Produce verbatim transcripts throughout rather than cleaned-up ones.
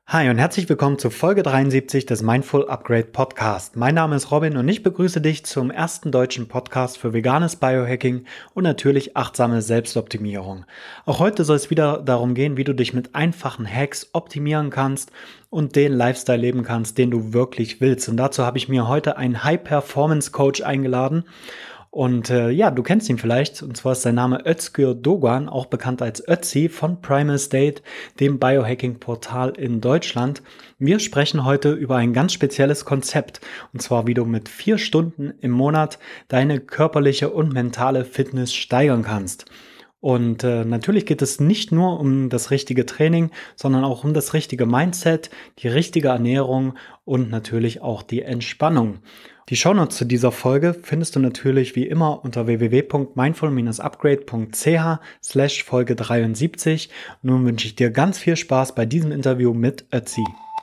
Hi und herzlich willkommen zu Folge dreiundsiebzig des Mindful Upgrade Podcast. Mein Name ist Robin und ich begrüße dich zum ersten deutschen Podcast für veganes Biohacking und natürlich achtsame Selbstoptimierung. Auch heute soll es wieder darum gehen, wie du dich mit einfachen Hacks optimieren kannst und den Lifestyle leben kannst, den du wirklich willst. Und dazu habe ich mir heute einen High-Performance-Coach eingeladen. Und äh, ja, du kennst ihn vielleicht, und zwar ist sein Name Özgür Doğan, auch bekannt als Ötzi von Primal State, dem Biohacking-Portal in Deutschland. Wir sprechen heute über ein ganz spezielles Konzept, und zwar wie du mit vier Stunden im Monat deine körperliche und mentale Fitness steigern kannst. Und äh, natürlich geht es nicht nur um das richtige Training, sondern auch um das richtige Mindset, die richtige Ernährung und natürlich auch die Entspannung. Die Shownotes zu dieser Folge findest du natürlich wie immer unter w w w punkt mindful dash upgrade punkt c h slash Folge dreiundsiebzig. Nun wünsche ich dir ganz viel Spaß bei diesem Interview mit Ötzi.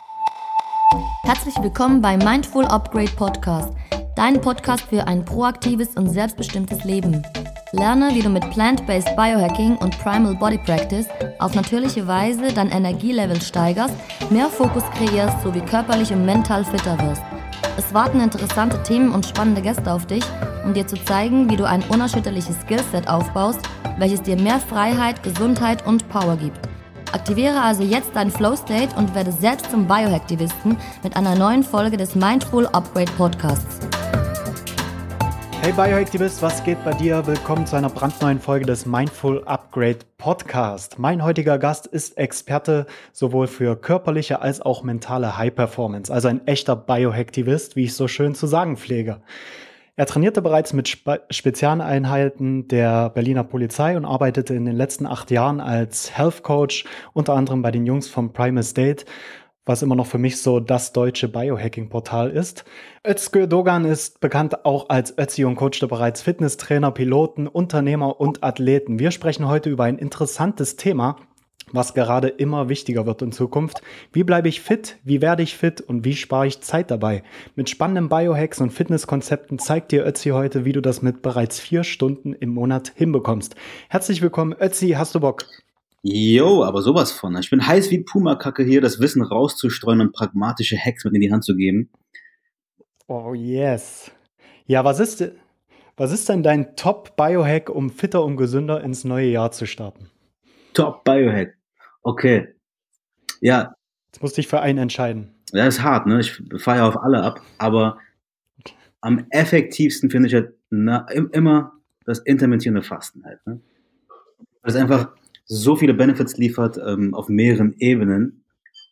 Herzlich willkommen bei Mindful Upgrade Podcast, dein Podcast für ein proaktives und selbstbestimmtes Leben. Lerne, wie du mit Plant-Based Biohacking und Primal Body Practice auf natürliche Weise dein Energielevel steigerst, mehr Fokus kreierst sowie körperlich und mental fitter wirst. Es warten interessante Themen und spannende Gäste auf dich, um dir zu zeigen, wie du ein unerschütterliches Skillset aufbaust, welches dir mehr Freiheit, Gesundheit und Power gibt. Aktiviere also jetzt deinen Flow-State und werde selbst zum Biohacktivisten mit einer neuen Folge des Mindful Upgrade Podcasts. Hey Biohacktivist, was geht bei dir? Willkommen zu einer brandneuen Folge des Mindful Upgrade Podcast. Mein heutiger Gast ist Experte sowohl für körperliche als auch mentale High Performance, also ein echter Biohacktivist, wie ich so schön zu sagen pflege. Er trainierte bereits mit Spe- Spezialeinheiten der Berliner Polizei und arbeitete in den letzten acht Jahren als Health Coach, unter anderem bei den Jungs vom Primal State, was immer noch für mich so das deutsche Biohacking-Portal ist. Özgür Doğan ist bekannt auch als Ötzi und coachte bereits Fitnesstrainer, Piloten, Unternehmer und Athleten. Wir sprechen heute über ein interessantes Thema, was gerade immer wichtiger wird in Zukunft. Wie bleibe ich fit? Wie werde ich fit? Und wie spare ich Zeit dabei? Mit spannenden Biohacks und Fitnesskonzepten zeigt dir Ötzi heute, wie du das mit bereits vier Stunden im Monat hinbekommst. Herzlich willkommen, Ötzi. Hast du Bock? Jo, aber sowas von. Ich bin heiß wie Pumakacke hier, das Wissen rauszustreuen und pragmatische Hacks mit in die Hand zu geben. Oh yes. Ja, was ist, was ist denn dein Top-Biohack, um fitter und gesünder ins neue Jahr zu starten? Top Biohack. Okay. Ja, Jetzt musst du dich für einen entscheiden. das ist hart, ne? Ich feiere auf alle ab, aber am effektivsten finde ich halt na, im- immer das intermittierende Fasten halt, ne? Weil es einfach so viele Benefits liefert ähm, auf mehreren Ebenen.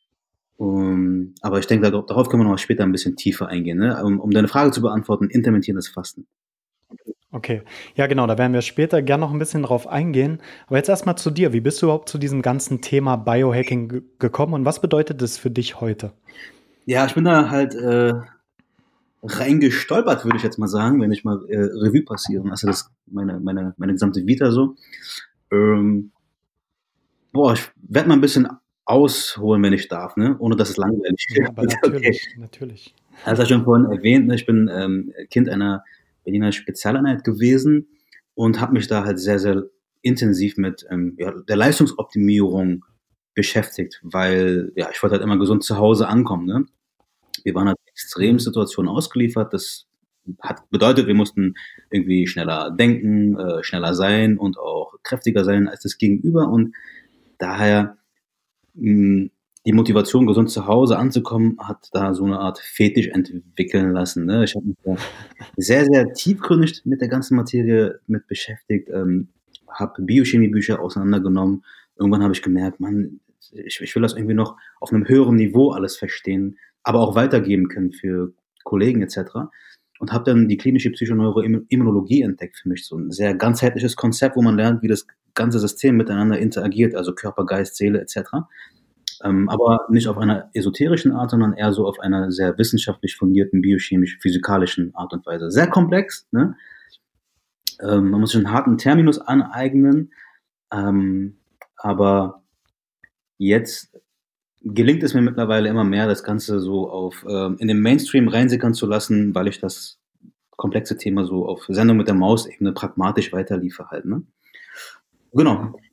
Um, aber ich denke, darauf, darauf können wir noch später ein bisschen tiefer eingehen, ne? Um, um deine Frage zu beantworten, intermittierendes Fasten. Okay, ja genau, da werden wir später gern noch ein bisschen drauf eingehen. Aber jetzt erstmal zu dir. Wie bist du überhaupt zu diesem ganzen Thema Biohacking ge- gekommen und was bedeutet das für dich heute? Ja, ich bin da halt äh, reingestolpert, würde ich jetzt mal sagen, wenn ich mal äh, Revue passieren. Also das meine, meine, meine gesamte Vita so. Ähm, boah, ich werde mal ein bisschen ausholen, wenn ich darf, ne? Ohne dass es langweilig Ja, aber wird. Okay. natürlich, natürlich. Das hast du schon vorhin erwähnt, ne? Ich bin ähm, Kind einer Berliner Spezialeinheit gewesen und habe mich da halt sehr, sehr intensiv mit ähm, ja, der Leistungsoptimierung beschäftigt, weil ja, ich wollte halt immer gesund zu Hause ankommen, ne? Wir waren halt extremen Mhm. Situationen ausgeliefert. Das hat bedeutet, wir mussten irgendwie schneller denken, äh, schneller sein und auch kräftiger sein als das Gegenüber. Und daher mh, die Motivation, gesund zu Hause anzukommen, hat da so eine Art Fetisch entwickeln lassen. Ne? Ich habe mich da sehr, sehr tiefgründig mit der ganzen Materie mit beschäftigt, ähm, habe Biochemiebücher auseinandergenommen. Irgendwann habe ich gemerkt, man, ich, ich will das irgendwie noch auf einem höheren Niveau alles verstehen, aber auch weitergeben können für Kollegen et cetera. Und habe dann die klinische Psychoneuroimmunologie entdeckt für mich. So ein sehr ganzheitliches Konzept, wo man lernt, wie das ganze System miteinander interagiert, also Körper, Geist, Seele et cetera. Ähm, aber nicht auf einer esoterischen Art, sondern eher so auf einer sehr wissenschaftlich fundierten, biochemisch-physikalischen Art und Weise. Sehr komplex, ne? Ähm, man muss sich einen harten Terminus aneignen, ähm, aber jetzt gelingt es mir mittlerweile immer mehr, das Ganze so auf ähm, in den Mainstream reinsickern zu lassen, weil ich das komplexe Thema so auf Sendung mit der Maus-Ebene pragmatisch weiterliefere halt, ne? Genau.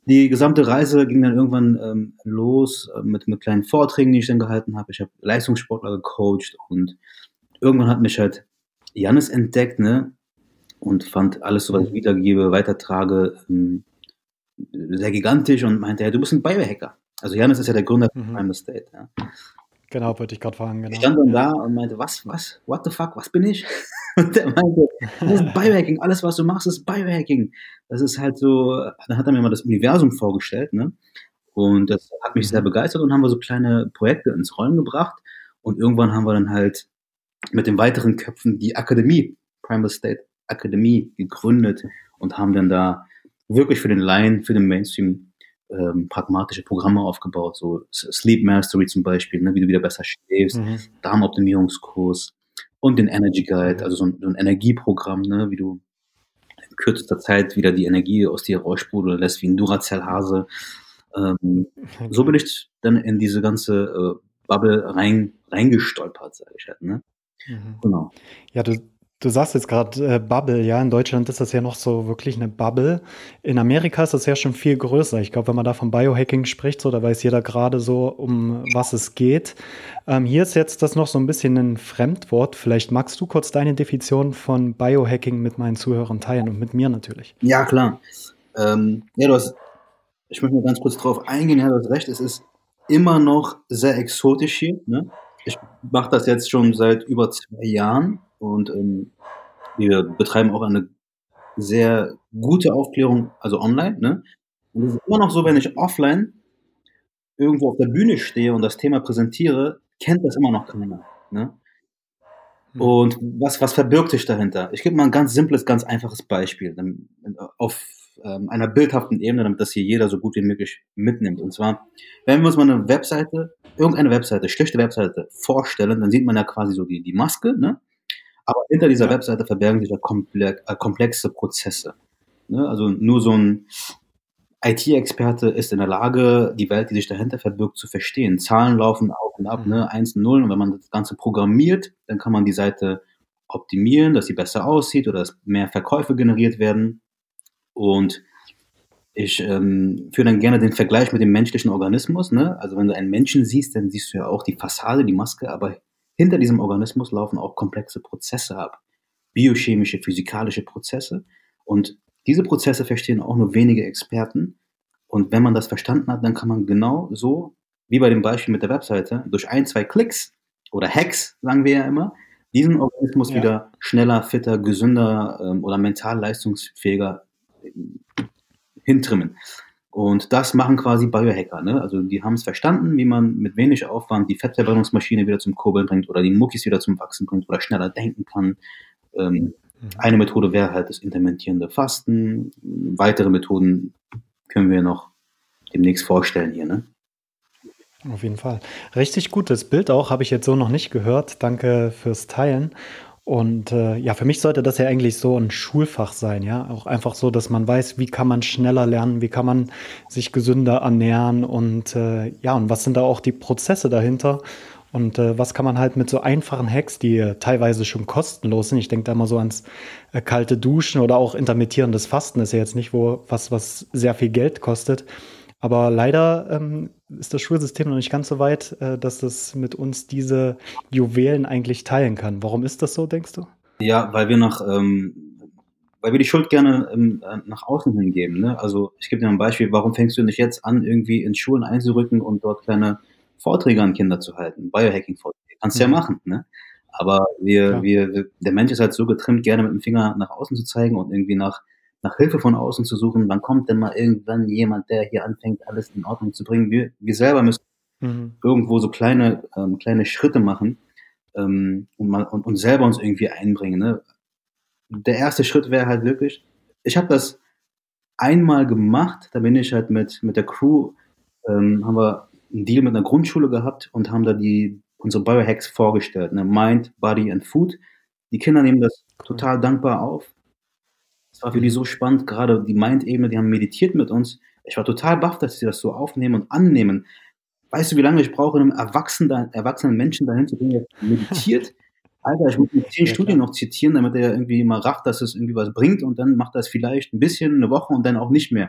die gesamte Reise ging dann irgendwann ähm, los äh, mit, mit kleinen Vorträgen, die ich dann gehalten habe. Ich habe Leistungssportler gecoacht und irgendwann hat mich halt Jannis entdeckt, ne? Und fand alles, so was ich wiedergebe, weitertrage, ähm, sehr gigantisch und meinte, ja, du bist ein Biohacker. Also Jannis ist ja der Gründer von Mhm. Primal State. Ja. Genau, wollte ich gerade fragen, Ich genau. stand dann Ja. da und meinte, was, was, what the fuck, was bin ich? Und der meinte, das ist Biohacking, alles, was du machst, ist Biohacking. Das ist halt so, dann hat er mir mal das Universum vorgestellt, ne? Und das hat mich sehr Mhm. begeistert und haben wir so kleine Projekte ins Rollen gebracht. Und irgendwann haben wir dann halt mit den weiteren Köpfen die Akademie, Primal State Akademie, gegründet und haben dann da wirklich für den Laien, für den Mainstream ähm, pragmatische Programme aufgebaut, so Sleep Mastery zum Beispiel, ne, wie du wieder besser schläfst, Mhm. Darmoptimierungskurs und den Energy Guide, Mhm. also so ein, so ein Energieprogramm, ne, wie du in kürzester Zeit wieder die Energie aus dir raussprudeln lässt, wie ein Duracell-Hase. Ähm, so bin Geil. ich dann in diese ganze äh, Bubble rein, reingestolpert, sage ich halt. Ne? Mhm. Genau. Ja, du, du sagst jetzt gerade äh, Bubble, ja, in Deutschland ist das ja noch so wirklich eine Bubble. In Amerika ist das ja schon viel größer. Ich glaube, wenn man da von Biohacking spricht, so, da weiß jeder gerade so, um was es geht. Ähm, hier ist jetzt das noch so ein bisschen ein Fremdwort. Vielleicht magst du kurz deine Definition von Biohacking mit meinen Zuhörern teilen und mit mir natürlich. Ja, klar. Ähm, ja, du hast, ich möchte mal ganz kurz drauf eingehen, ja, du hast recht, es ist immer noch sehr exotisch hier. Ne? Ich mache das jetzt schon seit über zwei Jahren und ähm, wir betreiben auch eine sehr gute Aufklärung, also online. Ne? Und es ist immer noch so, wenn ich offline irgendwo auf der Bühne stehe und das Thema präsentiere, kennt das immer noch keiner. Ne? Mhm. Und was, was verbirgt sich dahinter? Ich gebe mal ein ganz simples, ganz einfaches Beispiel ähm, auf ähm, einer bildhaften Ebene, damit das hier jeder so gut wie möglich mitnimmt. Und zwar, wenn wir uns mal eine Webseite, irgendeine Webseite, schlichte Webseite vorstellen, dann sieht man ja quasi so die, die Maske, ne? Aber hinter dieser Ja. Webseite verbergen sich ja komple äh, komplexe Prozesse. Ne? Also nur so ein I T-Experte ist in der Lage, die Welt, die sich dahinter verbirgt, zu verstehen. Zahlen laufen auf und ab, Mhm. ne? Eins und Null. Und wenn man das Ganze programmiert, dann kann man die Seite optimieren, dass sie besser aussieht oder dass mehr Verkäufe generiert werden. Und ich ähm, führe dann gerne den Vergleich mit dem menschlichen Organismus. Ne? Also wenn du einen Menschen siehst, dann siehst du ja auch die Fassade, die Maske, aber hinter diesem Organismus laufen auch komplexe Prozesse ab. Biochemische, physikalische Prozesse. Und diese Prozesse verstehen auch nur wenige Experten. Und wenn man das verstanden hat, dann kann man genau so, wie bei dem Beispiel mit der Webseite, durch ein, zwei Klicks oder Hacks, sagen wir ja immer, diesen Organismus Ja. wieder schneller, fitter, gesünder ähm, oder mental leistungsfähiger ähm, hintrimmen. Und das machen quasi Biohacker. Ne? Also die haben es verstanden, wie man mit wenig Aufwand die Fettverbrennungsmaschine wieder zum Kurbeln bringt oder die Muckis wieder zum Wachsen bringt oder schneller denken kann. Ähm, Mhm. eine Methode wäre halt das intermittierende Fasten. Weitere Methoden können wir noch demnächst vorstellen hier. Ne? Auf jeden Fall. Richtig gutes Bild auch, habe ich jetzt so noch nicht gehört. Danke fürs Teilen. Und äh, ja, für mich sollte das ja eigentlich so ein Schulfach sein, ja. Auch einfach so, dass man weiß, wie kann man schneller lernen, wie kann man sich gesünder ernähren und äh, ja, und was sind da auch die Prozesse dahinter und äh, was kann man halt mit so einfachen Hacks, die äh, teilweise schon kostenlos sind. Ich denke da mal so ans äh, kalte Duschen oder auch intermittierendes Fasten ist ja jetzt nicht wo was, was sehr viel Geld kostet. Aber leider ähm, ist das Schulsystem noch nicht ganz so weit, äh, dass das mit uns diese Juwelen eigentlich teilen kann. Warum ist das so, denkst du? Ja, weil wir nach, ähm, weil wir die Schuld gerne ähm, äh, nach außen hingeben. Ne? Also ich gebe dir ein Beispiel, warum fängst du nicht jetzt an, irgendwie in Schulen einzurücken und dort kleine Vorträge an Kinder zu halten? Biohacking-Vorträge. Kannst du ja Mhm, machen, ne? Aber wir, klar. wir, wir- der Mensch ist halt so getrimmt, gerne mit dem Finger nach außen zu zeigen und irgendwie nach, nach Hilfe von außen zu suchen. Wann kommt denn mal irgendwann jemand, der hier anfängt, alles in Ordnung zu bringen? Wir, wir selber müssen Mhm, irgendwo so kleine, ähm, kleine Schritte machen ähm, und, mal, und, und selber uns irgendwie einbringen. Ne? Der erste Schritt wäre halt wirklich, ich habe das einmal gemacht, da bin ich halt mit, mit der Crew, ähm, haben wir einen Deal mit einer Grundschule gehabt und haben da die, unsere Biohacks vorgestellt, ne? Mind, Body and Food. Die Kinder nehmen das cool. total dankbar auf. Es war für die Mhm, so spannend, gerade die Mind-Ebene, die haben meditiert mit uns. Ich war total baff, dass sie das so aufnehmen und annehmen. Weißt du, wie lange ich brauche, einem erwachsenen, erwachsenen Menschen dahin zu bringen, der meditiert? Alter, ich muss mir zehn ja, Studien klar. noch zitieren, damit er irgendwie mal rafft, dass es irgendwie was bringt und dann macht er es vielleicht ein bisschen, eine Woche und dann auch nicht mehr.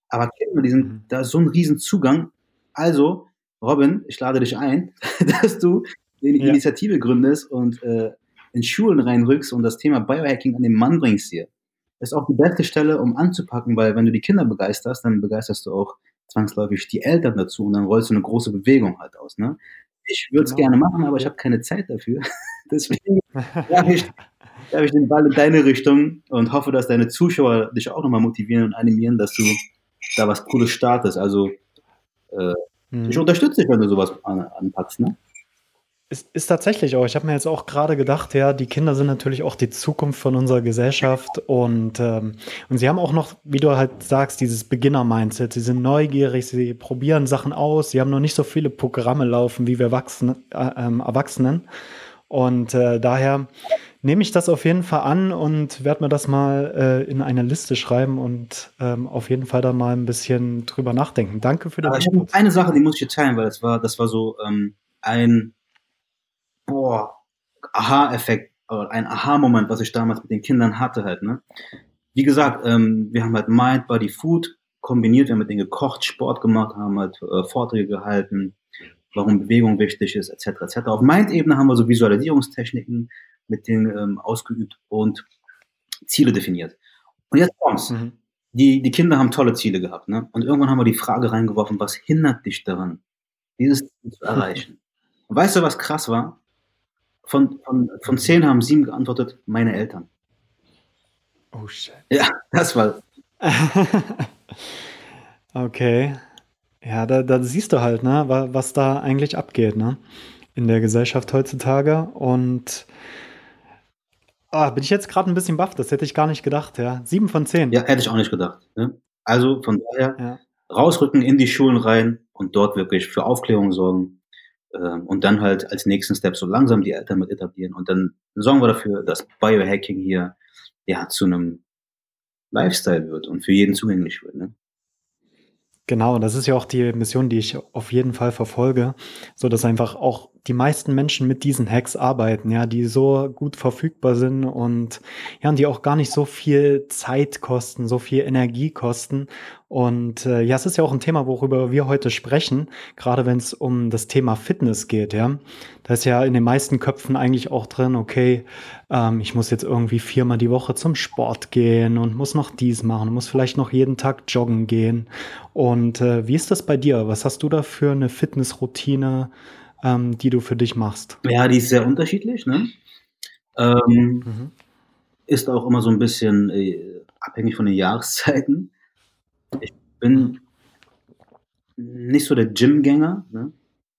Aber Kinder, die sind, Mhm. da ist so ein riesen Zugang. Also, Robin, ich lade dich ein, dass du eine Ja. Initiative gründest und äh, in Schulen reinrückst und das Thema Biohacking an den Mann bringst hier. Das ist auch die beste Stelle, um anzupacken, weil wenn du die Kinder begeisterst, dann begeisterst du auch zwangsläufig die Eltern dazu und dann rollst du eine große Bewegung halt aus. Ne? Ich würde es gerne Genau. machen, aber ich Ja. habe keine Zeit dafür. Deswegen werfe ich, werfe ich den Ball in deine Richtung und hoffe, dass deine Zuschauer dich auch nochmal motivieren und animieren, dass du da was Cooles startest. Also äh, ich Mhm. unterstütze dich, wenn du sowas an, anpackst. Ne? Ist, ist tatsächlich auch. Ich habe mir jetzt auch gerade gedacht, ja, die Kinder sind natürlich auch die Zukunft von unserer Gesellschaft und, ähm, und sie haben auch noch, wie du halt sagst, dieses Beginner-Mindset. Sie sind neugierig, sie probieren Sachen aus, sie haben noch nicht so viele Programme laufen wie wir Erwachsene, äh, ähm, Erwachsenen. Und äh, daher nehme ich das auf jeden Fall an und werde mir das mal äh, in eine Liste schreiben und ähm, auf jeden Fall da mal ein bisschen drüber nachdenken. Danke für den Aber ich habe noch Input. eine Sache, die muss ich dir teilen, weil das war, das war so ähm, ein boah, Aha-Effekt oder ein Aha-Moment, was ich damals mit den Kindern hatte halt. Ne? Wie gesagt, ähm, wir haben halt Mind, Body, Food kombiniert, wir haben mit denen gekocht, Sport gemacht, haben halt äh, Vorträge gehalten, warum Bewegung wichtig ist, et cetera et cetera. Auf Mind-Ebene haben wir so Visualisierungstechniken mit denen ähm, ausgeübt und Ziele definiert. Und jetzt kommt's. Mhm. Die, die Kinder haben tolle Ziele gehabt, ne? Und irgendwann haben wir die Frage reingeworfen, was hindert dich daran, dieses Ziel zu erreichen? Und weißt du, was krass war? Von, von, von zehn haben sieben geantwortet, meine Eltern. Oh shit. Ja, das war, Okay. Ja, da, da siehst du halt, ne, wa- was da eigentlich abgeht, ne, in der Gesellschaft heutzutage. Und ah, bin ich jetzt gerade ein bisschen baff, das hätte ich gar nicht gedacht, ja. Sieben von zehn. ja, hätte ich auch nicht gedacht. Ne? Also von daher Ja. rausrücken in die Schulen rein und dort wirklich für Aufklärung sorgen. Ähm, und dann halt als nächsten Step so langsam die Eltern mit etablieren. Und dann sorgen wir dafür, dass Biohacking hier ja zu einem Lifestyle wird und für jeden zugänglich wird. Ne? Genau, das ist ja auch die Mission, die ich auf jeden Fall verfolge, so dass einfach auch die meisten Menschen mit diesen Hacks arbeiten, ja, die so gut verfügbar sind und ja, und die auch gar nicht so viel Zeit kosten, so viel Energie kosten. Und äh, ja, es ist ja auch ein Thema, worüber wir heute sprechen, gerade wenn es um das Thema Fitness geht, ja. Da ist ja in den meisten Köpfen eigentlich auch drin, okay, ähm, ich muss jetzt irgendwie viermal die Woche zum Sport gehen und muss noch dies machen und muss vielleicht noch jeden Tag joggen gehen. Und äh, wie ist das bei dir? Was hast du da für eine Fitnessroutine, ähm, die du für dich machst? Ja, die ist sehr unterschiedlich. Ne? Ähm, Mhm. ist auch immer so ein bisschen äh, abhängig von den Jahreszeiten. Ich Mhm. bin nicht so der Gymgänger. Ne?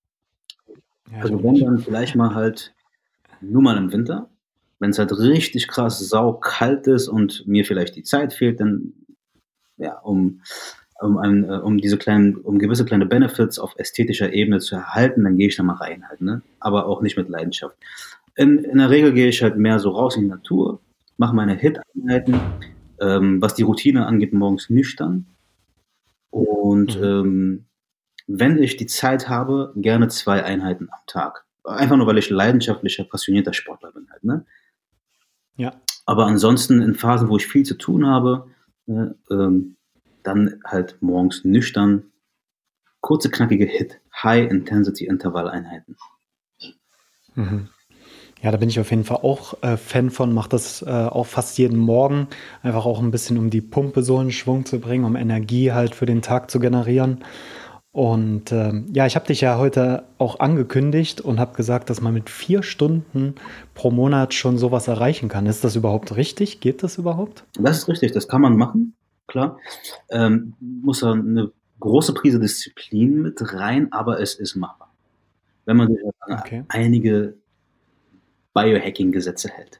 Ja, ich Also auch wenn nicht. dann vielleicht mal halt nur mal im Winter. Wenn es halt richtig krass saukalt ist und mir vielleicht die Zeit fehlt, dann ja, um um, ein, äh, um diese kleinen, um gewisse kleine Benefits auf ästhetischer Ebene zu erhalten, dann gehe ich da mal rein halt, ne? Aber auch nicht mit Leidenschaft. In, in der Regel gehe ich halt mehr so raus in die Natur, mache meine Hit-Einheiten, ähm, was die Routine angeht, morgens nüchtern. Und Mhm. ähm, wenn ich die Zeit habe, gerne zwei Einheiten am Tag. Einfach nur, weil ich leidenschaftlicher, passionierter Sportler bin halt, ne? Ja. Aber ansonsten in Phasen, wo ich viel zu tun habe, ne, ähm, dann halt morgens nüchtern, kurze, knackige Hit, High-Intensity-Intervalleinheiten. Mhm. Ja, da bin ich auf jeden Fall auch äh, Fan von, mache das äh, auch fast jeden Morgen, einfach auch ein bisschen, um die Pumpe so in Schwung zu bringen, um Energie halt für den Tag zu generieren. Und ähm, ja, ich habe dich ja heute auch angekündigt und habe gesagt, dass man mit vier Stunden pro Monat schon sowas erreichen kann. Ist das überhaupt richtig? Geht das überhaupt? Das ist richtig, das kann man machen, klar. Ähm, muss da eine große Prise Disziplin mit rein, aber es ist machbar. Wenn man sich an Okay. einige Biohacking-Gesetze hält.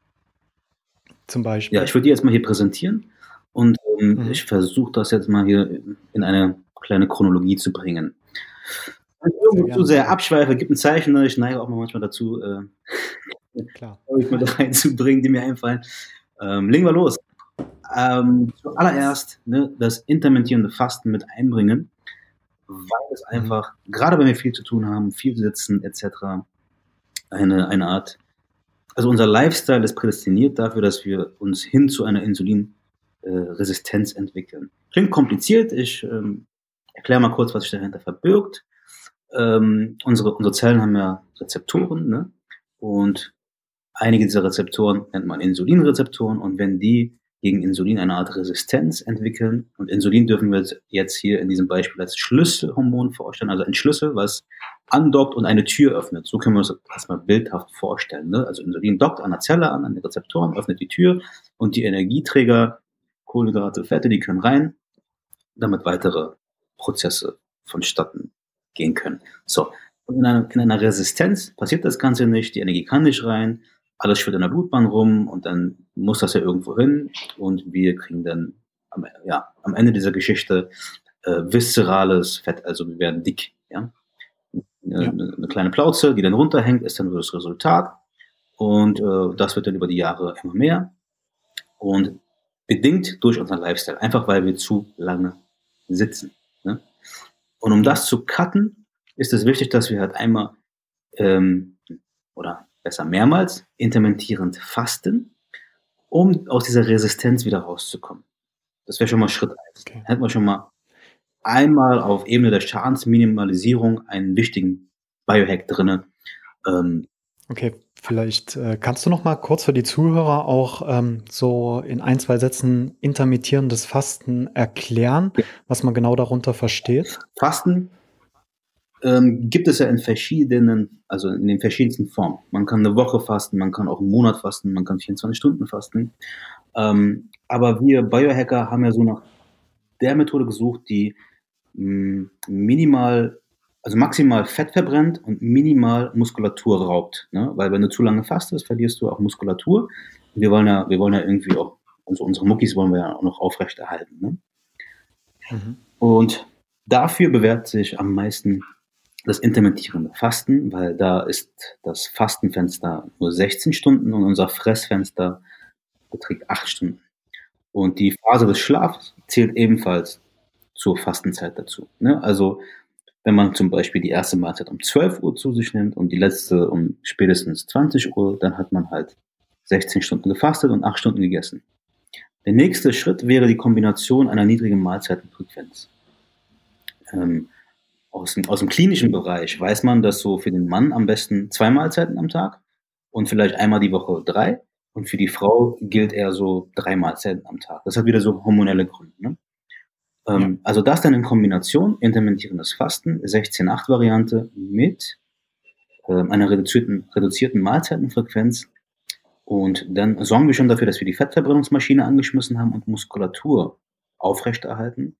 Zum Ja, Beispiel. ich würde die jetzt mal hier präsentieren und ähm, Mhm. ich versuche das jetzt mal hier in eine kleine Chronologie zu bringen. Wenn ich Sehr irgendwo zu gerne. sehr abschweife, gibt ein Zeichen, ne? Ich neige auch manchmal dazu, äh, Klar. mit reinzubringen, die mir einfallen. Ähm, legen wir los. Ähm, zuallererst ne, das intermittierende Fasten mit einbringen, weil es Mhm. einfach, gerade wenn wir viel zu tun haben, viel sitzen et cetera, eine, eine Art, also unser Lifestyle ist prädestiniert dafür, dass wir uns hin zu einer Insulinresistenz äh, Resistenz entwickeln. Klingt kompliziert, ich ähm, erkläre mal kurz, was sich dahinter verbirgt. Ähm, unsere, unsere Zellen haben ja Rezeptoren, ne? Und einige dieser Rezeptoren nennt man Insulinrezeptoren, und wenn die gegen Insulin eine Art Resistenz entwickeln, und Insulin dürfen wir jetzt hier in diesem Beispiel als Schlüsselhormon vorstellen, also ein Schlüssel, was andockt und eine Tür öffnet. So können wir uns das erstmal bildhaft vorstellen. Ne? Also Insulin dockt an der Zelle an, an den Rezeptoren, öffnet die Tür, und die Energieträger, Kohlenhydrate, Fette, die können rein, damit weitere Prozesse vonstatten gehen können. So, und in einer, in einer Resistenz passiert das Ganze nicht, die Energie kann nicht rein, alles schwirrt in der Blutbahn rum, und dann muss das ja irgendwo hin, und wir kriegen dann am, ja, am Ende dieser Geschichte äh, viszerales Fett, also wir werden dick. Ja? Eine, ja. eine kleine Plauze, die dann runterhängt, ist dann das Resultat, und äh, das wird dann über die Jahre immer mehr, und bedingt durch unseren Lifestyle, einfach weil wir zu lange sitzen. Ne? Und um das zu cutten, ist es wichtig, dass wir halt einmal ähm, oder besser mehrmals intermittierend fasten, um aus dieser Resistenz wieder rauszukommen. Das wäre schon mal Schritt eins. Okay. Hätten wir schon mal einmal auf Ebene der Schadensminimalisierung einen wichtigen Biohack drin. Ähm, okay, vielleicht äh, kannst du noch mal kurz für die Zuhörer auch ähm, so in ein, zwei Sätzen intermittierendes Fasten erklären, ja. was man genau darunter versteht? Fasten ähm, gibt es ja in verschiedenen, also in den verschiedensten Formen. Man kann eine Woche fasten, man kann auch einen Monat fasten, man kann vierundzwanzig Stunden fasten. Ähm, aber wir Biohacker haben ja so nach der Methode gesucht, die mh, minimal, also maximal Fett verbrennt und minimal Muskulatur raubt. Ne? Weil wenn du zu lange fastest, verlierst du auch Muskulatur. Wir wollen ja, wir wollen ja irgendwie auch, also unsere Muckis wollen wir ja auch noch aufrechterhalten. Ne? Mhm. Und dafür bewährt sich am meisten das intermittierende Fasten, weil da ist das Fastenfenster nur sechzehn Stunden und unser Fressfenster beträgt acht Stunden. Und die Phase des Schlafs zählt ebenfalls zur Fastenzeit dazu. Ne? Also wenn man zum Beispiel die erste Mahlzeit um zwölf Uhr zu sich nimmt und die letzte um spätestens zwanzig Uhr, dann hat man halt sechzehn Stunden gefastet und acht Stunden gegessen. Der nächste Schritt wäre die Kombination einer niedrigen Mahlzeitenfrequenz. Ähm, aus, dem, aus dem klinischen Bereich weiß man, dass so für den Mann am besten zwei Mahlzeiten am Tag und vielleicht einmal die Woche drei. Und für die Frau gilt eher so drei Mahlzeiten am Tag. Das hat wieder so hormonelle Gründe. Ne? Ähm, ja. Also das dann in Kombination, intermittierendes Fasten, sechzehn acht Variante mit ähm, einer reduzierten, reduzierten Mahlzeitenfrequenz. Und dann sorgen wir schon dafür, dass wir die Fettverbrennungsmaschine angeschmissen haben und Muskulatur aufrechterhalten.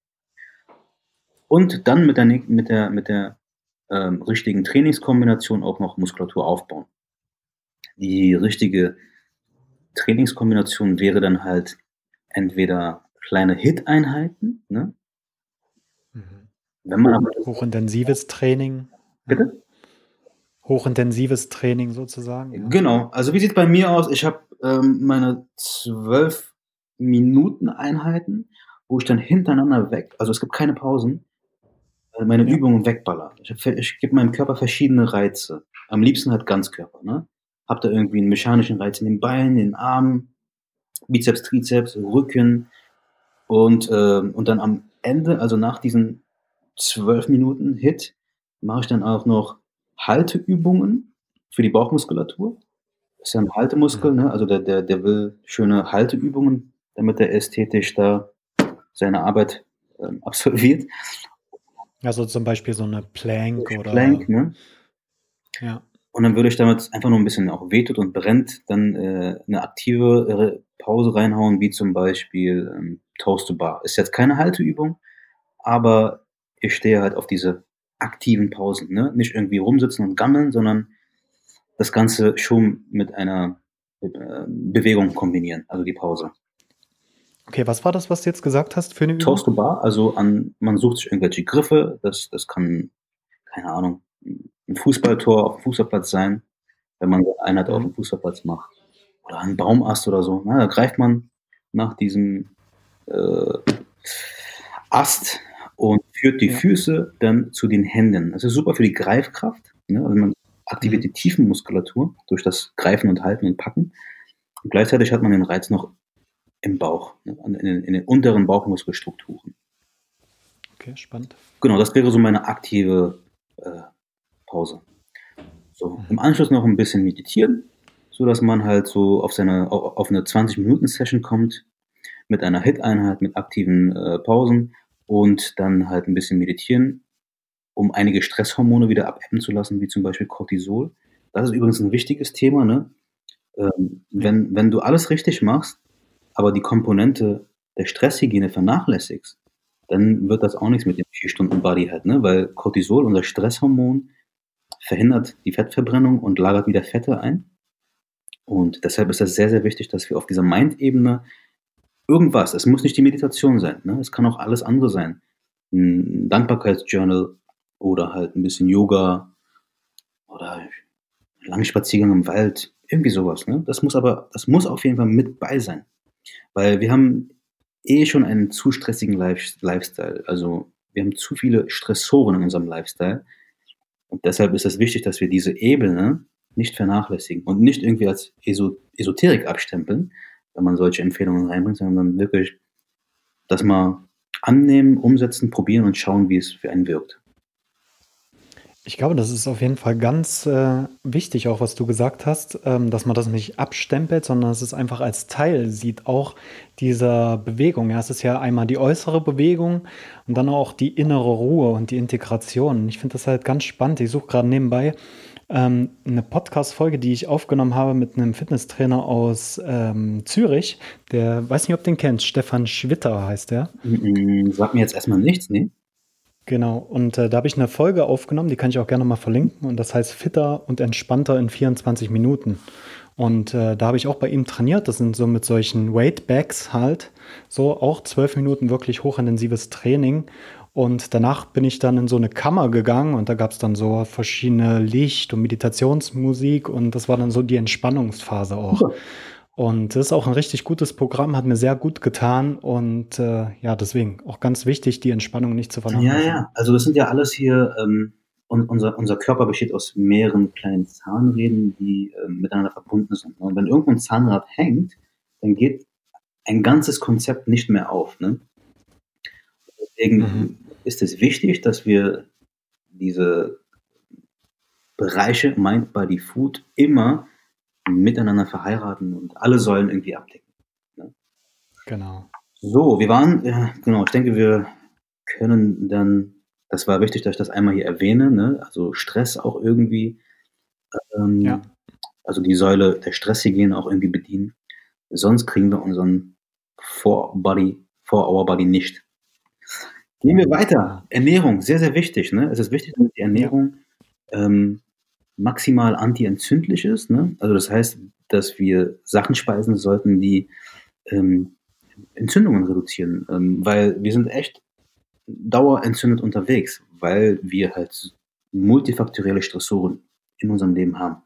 Und dann mit der, mit der, mit der ähm, richtigen Trainingskombination auch noch Muskulatur aufbauen. Die richtige Trainingskombination wäre dann halt entweder kleine Hit-Einheiten, ne? Mhm. Wenn man aber hochintensives Training. Bitte? Hochintensives Training sozusagen. Ja. Genau. Also wie sieht es bei mir aus? Ich habe ähm, meine zwölf Minuten Einheiten, wo ich dann hintereinander weg, also es gibt keine Pausen, äh, meine ja. Übungen wegballer. Ich, ich gebe meinem Körper verschiedene Reize. Am liebsten halt Ganzkörper, ne? Hab da irgendwie einen mechanischen Reiz in den Beinen, in den Armen, Bizeps, Trizeps, Rücken und, äh, und dann am Ende, also nach diesen zwölf Minuten Hit, mache ich dann auch noch Halteübungen für die Bauchmuskulatur. Das ist ja ein Haltemuskel, ne? Also der, der, der will schöne Halteübungen, damit er ästhetisch da seine Arbeit äh, absolviert. Also zum Beispiel so eine Plank oder... Plank, ne? Ja. Und dann würde ich damit einfach nur ein bisschen auch wehtut und brennt, dann äh, eine aktive Pause reinhauen, wie zum Beispiel ähm, Toast to Bar. Ist jetzt keine Halteübung, aber ich stehe halt auf diese aktiven Pausen. Ne? Nicht irgendwie rumsitzen und gammeln, sondern das Ganze schon mit einer äh, Bewegung kombinieren, also die Pause. Okay, was war das, was du jetzt gesagt hast für eine Übung? Toast to Bar, also an, man sucht sich irgendwelche Griffe, das, das kann, keine Ahnung, ein Fußballtor auf dem Fußballplatz sein, wenn man eine Einheit mhm. auf dem Fußballplatz macht. Oder ein Baumast oder so. Na, da greift man nach diesem äh, Ast und führt die ja. Füße dann zu den Händen. Das ist super für die Greifkraft. Ne? Also man aktiviert mhm. die Tiefenmuskulatur durch das Greifen und Halten und Packen. Und gleichzeitig hat man den Reiz noch im Bauch, ne? in, in, in den unteren Bauchmuskelstrukturen. Okay, spannend. Genau, das wäre so meine aktive äh, Pause. So, im Anschluss noch ein bisschen meditieren, so dass man halt so auf seine auf, auf eine zwanzig-Minuten-Session kommt mit einer H I T-Einheit, mit aktiven äh, Pausen und dann halt ein bisschen meditieren, um einige Stresshormone wieder abebben zu lassen, wie zum Beispiel Cortisol. Das ist übrigens ein wichtiges Thema, ne? Ähm, Ja. wenn, wenn du alles richtig machst, aber die Komponente der Stresshygiene vernachlässigst, dann wird das auch nichts mit dem vier Stunden Body halt, ne? Weil Cortisol, unser Stresshormon, verhindert die Fettverbrennung und lagert wieder Fette ein. Und deshalb ist das sehr, sehr wichtig, dass wir auf dieser Mind-Ebene irgendwas, es muss nicht die Meditation sein, ne? Es kann auch alles andere sein. Ein Dankbarkeitsjournal oder halt ein bisschen Yoga oder einen langen Spaziergang im Wald, irgendwie sowas, ne? Das muss aber, das muss auf jeden Fall mit bei sein. Weil wir haben eh schon einen zu stressigen Life- Lifestyle. Also wir haben zu viele Stressoren in unserem Lifestyle. Und deshalb ist es wichtig, dass wir diese Ebene nicht vernachlässigen und nicht irgendwie als Eso- Esoterik abstempeln, wenn man solche Empfehlungen reinbringt, sondern wirklich das mal annehmen, umsetzen, probieren und schauen, wie es für einen wirkt. Ich glaube, das ist auf jeden Fall ganz äh, wichtig, auch was du gesagt hast, ähm, dass man das nicht abstempelt, sondern dass es einfach als Teil sieht, auch dieser Bewegung. Ja, es ist ja einmal die äußere Bewegung und dann auch die innere Ruhe und die Integration. Und ich finde das halt ganz spannend. Ich suche gerade nebenbei ähm, eine Podcast-Folge, die ich aufgenommen habe mit einem Fitnesstrainer aus ähm, Zürich. Der, weiß nicht, ob du den kennst, Stefan Schwitter heißt der. Mm, Sagt mir jetzt erstmal nichts, ne? Genau, und äh, da habe ich eine Folge aufgenommen, die kann ich auch gerne mal verlinken. Und das heißt Fitter und entspannter in vierundzwanzig Minuten. Und äh, da habe ich auch bei ihm trainiert. Das sind so mit solchen Weightbags halt. So auch zwölf Minuten wirklich hochintensives Training. Und danach bin ich dann in so eine Kammer gegangen und da gab es dann so verschiedene Licht- und Meditationsmusik. Und das war dann so die Entspannungsphase auch. Super. Und das ist auch ein richtig gutes Programm, hat mir sehr gut getan. Und äh, ja, deswegen auch ganz wichtig, die Entspannung nicht zu Ja, vernachlässigen. ja. Also das sind ja alles hier, ähm, un unser, unser Körper besteht aus mehreren kleinen Zahnrädern, die ähm, miteinander verbunden sind. Und wenn irgendwo ein Zahnrad hängt, dann geht ein ganzes Konzept nicht mehr auf. Ne? Deswegen Mhm. ist es wichtig, dass wir diese Bereiche Mind, Body, Food immer miteinander verheiraten und alle Säulen irgendwie abdecken. Ne? Genau. So, wir waren, äh, genau, ich denke, wir können dann, das war wichtig, dass ich das einmal hier erwähne, ne? Also Stress auch irgendwie, ähm, Ja. also die Säule der Stresshygiene auch irgendwie bedienen. Sonst kriegen wir unseren Four-Body, Four-Hour-Body nicht. Gehen wir weiter. Genau. Ernährung, sehr, sehr wichtig. Ne? Es ist wichtig, dass die Ernährung ähm, maximal antientzündlich ist. Ne? Also das heißt, dass wir Sachen speisen sollten, die ähm, Entzündungen reduzieren. Ähm, weil wir sind echt dauerentzündet unterwegs, weil wir halt multifaktorielle Stressoren in unserem Leben haben.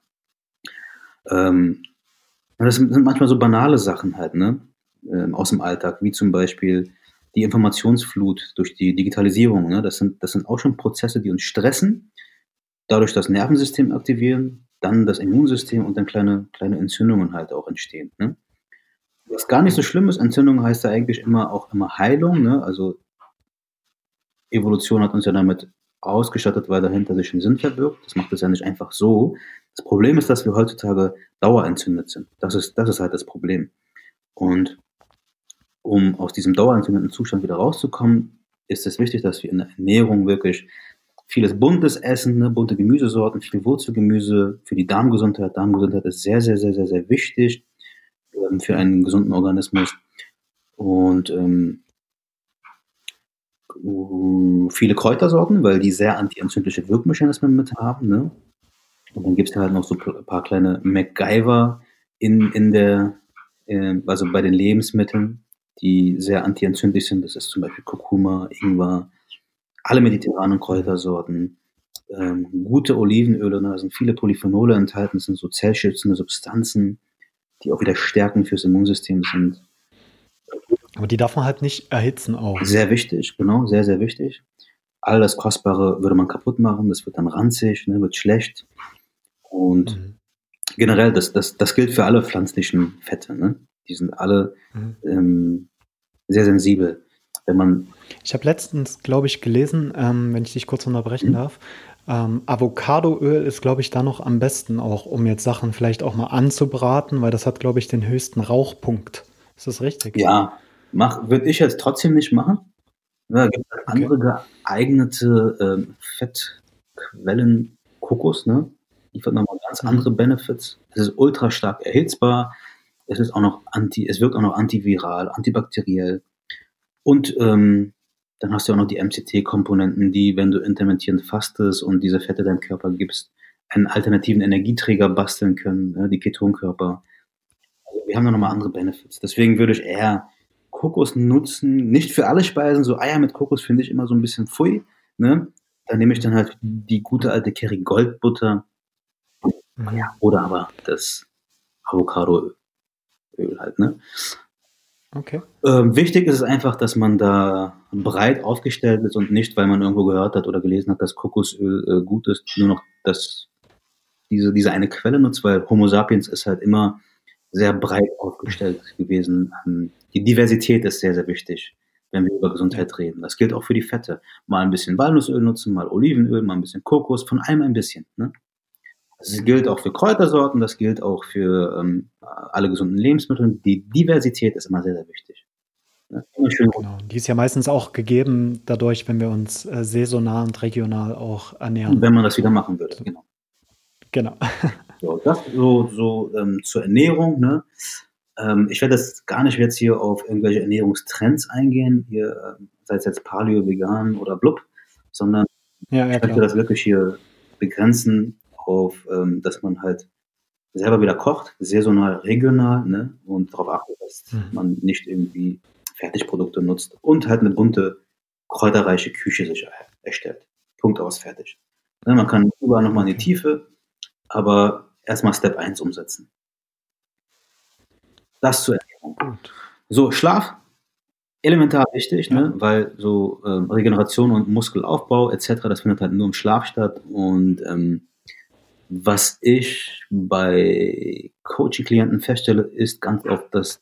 Ähm, und das sind manchmal so banale Sachen halt, ne? Ähm, aus dem Alltag, wie zum Beispiel die Informationsflut durch die Digitalisierung. Ne? Das sind, das sind auch schon Prozesse, die uns stressen, dadurch das Nervensystem aktivieren, dann das Immunsystem und dann kleine, kleine Entzündungen halt auch entstehen. Ne? Was gar nicht so schlimm ist, Entzündung heißt ja eigentlich immer auch immer Heilung. Ne? Also Evolution hat uns ja damit ausgestattet, weil dahinter sich ein Sinn verbirgt. Das macht es ja nicht einfach so. Das Problem ist, dass wir heutzutage dauerentzündet sind. Das ist, das ist halt das Problem. Und um aus diesem dauerentzündeten Zustand wieder rauszukommen, ist es wichtig, dass wir in der Ernährung wirklich vieles Buntes essen, ne? Bunte Gemüsesorten, viel Wurzelgemüse für die Darmgesundheit. Darmgesundheit ist sehr, sehr, sehr, sehr, sehr wichtig ähm, für einen gesunden Organismus. Und ähm, uh, viele Kräutersorten, weil die sehr antientzündliche Wirkmechanismen mit haben. Ne? Und dann gibt es halt noch so ein paar kleine MacGyver in, in der, äh, also bei den Lebensmitteln, die sehr antientzündlich sind. Das ist zum Beispiel Kurkuma, Ingwer, alle mediterranen Kräutersorten, ähm, gute Olivenöle, ne? Da sind viele Polyphenole enthalten, das sind so zellschützende Substanzen, die auch wieder stärken fürs Immunsystem sind. Aber die darf man halt nicht erhitzen auch. Sehr wichtig, genau, sehr, sehr wichtig. All das Kostbare würde man kaputt machen, das wird dann ranzig, ne, wird schlecht. Und Mhm. generell, das, das, das gilt für alle pflanzlichen Fette. Ne? Die sind alle Mhm. ähm, sehr sensibel. Wenn man Ich habe letztens, glaube ich, gelesen, ähm, wenn ich dich kurz unterbrechen Mhm. darf, ähm, Avocadoöl ist, glaube ich, da noch am besten auch, um jetzt Sachen vielleicht auch mal anzubraten, weil das hat, glaube ich, den höchsten Rauchpunkt. Ist das richtig? Ja, mach würde ich jetzt trotzdem nicht machen. Ne, da gibt's halt Okay. andere geeignete, ähm, Fettquellen, Kokos, ne? Liefert noch mal ganz Mhm. andere Benefits. Es ist ultra stark erhitzbar. Es ist auch noch anti es wirkt auch noch antiviral, antibakteriell. Und, ähm, dann hast du auch noch die M C T-Komponenten, die, wenn du intermittierend fastest und diese Fette deinem Körper gibst, einen alternativen Energieträger basteln können, ne, die Ketonkörper. Also, wir haben da noch mal Mhm. andere Benefits. Deswegen würde ich eher Kokos nutzen, nicht für alle Speisen. So Eier mit Kokos finde ich immer so 'n bisschen pfui, ne? Da nehme ich dann halt die gute alte Kerrygold-Butter. Ja, Mhm. oder aber das Avocadoöl halt, ne? Okay. Ähm, wichtig ist es einfach, dass man da breit aufgestellt ist und nicht, weil man irgendwo gehört hat oder gelesen hat, dass Kokosöl, äh, gut ist, nur noch das diese diese eine Quelle nutzt, weil Homo sapiens ist halt immer sehr breit aufgestellt gewesen. Ähm, die Diversität ist sehr, sehr wichtig, wenn wir über Ja. Gesundheit reden. Das gilt auch für die Fette. Mal 'n bisschen Walnussöl nutzen, mal Olivenöl, mal 'n bisschen Kokos, von allem ein bisschen, ne? Das Mhm. gilt auch für Kräutersorten, das gilt auch für, ähm, alle gesunden Lebensmittel. Die Diversität ist immer sehr, sehr wichtig, ne? Immer schön Genau. Die ist ja meistens auch gegeben dadurch, wenn wir uns, äh, saisonal und regional auch ernähren. wenn man das wieder machen würde, So. genau. Genau. So, das so so, ähm, zur Ernährung, ne? Ähm, ich werde jetzt gar nicht jetzt hier auf irgendwelche Ernährungstrends eingehen, hier, ähm, sei es jetzt Paleo, vegan oder blub, sondern Ja, ja, ich möchte klar. das wirklich hier begrenzen auf, ähm, dass man halt selber wieder kocht, saisonal, regional, ne, und darauf achtet, dass Mhm. man nicht irgendwie Fertigprodukte nutzt und halt 'ne bunte, kräuterreiche Küche sich er erstellt. Punkt aus, fertig. Ne, man kann überall noch mal in die Okay. Tiefe, aber erst mal Step eins umsetzen. Das zur Ernährung. Gut. So, Schlaf, elementar wichtig, Ja. ne, weil so, ähm, Regeneration und Muskelaufbau et cetera, das findet halt nur im Schlaf statt und, ähm, was ich bei Coaching-Klienten feststelle, ist ganz oft, dass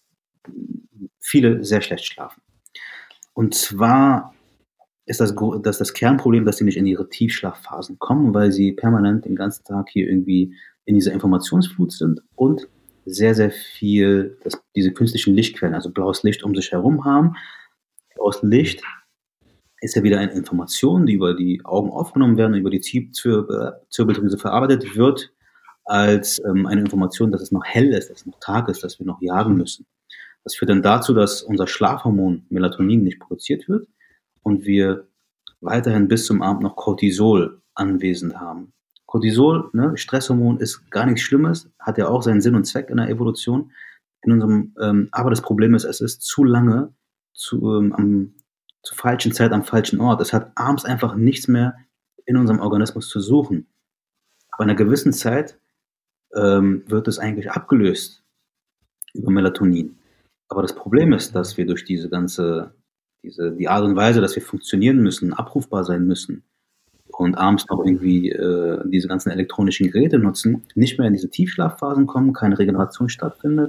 viele sehr schlecht schlafen. Und zwar ist das gro das das Kernproblem, dass sie nicht in ihre Tiefschlafphasen kommen, weil sie permanent den ganzen Tag hier irgendwie in dieser Informationsflut sind und sehr, sehr viel das diese künstlichen Lichtquellen, also blaues Licht um sich herum haben. Blaues Licht ist ja wieder eine Information, die über die Augen aufgenommen werden, über die Ziel Zirbe Zirbeldrüse verarbeitet wird als, ähm, eine Information, dass es noch hell ist, dass es noch Tag ist, dass wir noch jagen müssen. Das führt dann dazu, dass unser Schlafhormon Melatonin nicht produziert wird und wir weiterhin bis zum Abend noch Cortisol anwesend haben. Cortisol, ne, Stresshormon, ist gar nichts Schlimmes, hat ja auch seinen Sinn und Zweck in der Evolution in unserem ähm, aber das Problem ist, es ist zu lange zu ähm, am zur falschen Zeit am falschen Ort. Es hat abends einfach nichts mehr in unserem Organismus zu suchen. Ab einer gewissen Zeit, ähm, wird es eigentlich abgelöst über Melatonin. Aber das Problem ist, dass Mhm. wir durch diese ganze diese die Art und Weise, dass wir funktionieren müssen, abrufbar sein müssen und abends noch Mhm. irgendwie, äh, diese ganzen elektronischen Geräte nutzen, nicht mehr in diese Tiefschlafphasen kommen, keine Regeneration stattfindet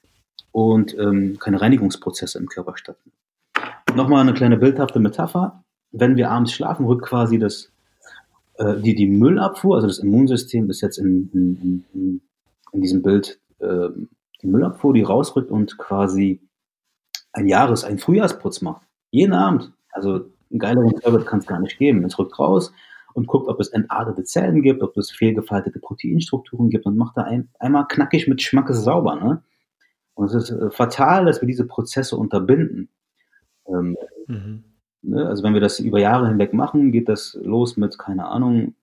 und, ähm, keine Reinigungsprozesse im Körper stattfinden. Noch mal 'ne kleine bildhafte Metapher. Wenn wir abends schlafen, rückt quasi das äh, die die Müllabfuhr, also das Immunsystem ist jetzt in in in in diesem Bild, ähm, die Müllabfuhr, die rausrückt und quasi ein Jahres einen Frühjahrsputz macht. Jeden Abend. Also 'n geileren Service kann's gar nicht geben. Es rückt raus und guckt, ob es entartete Zellen gibt, ob es fehlgefaltete Proteinstrukturen gibt und macht da ein einmal knackig mit Schmackes sauber, ne? Und es ist, äh, fatal, dass wir diese Prozesse unterbinden. Ähm, Mhm. ne, also wenn wir das über Jahre hinweg machen, geht das los mit, keine Ahnung,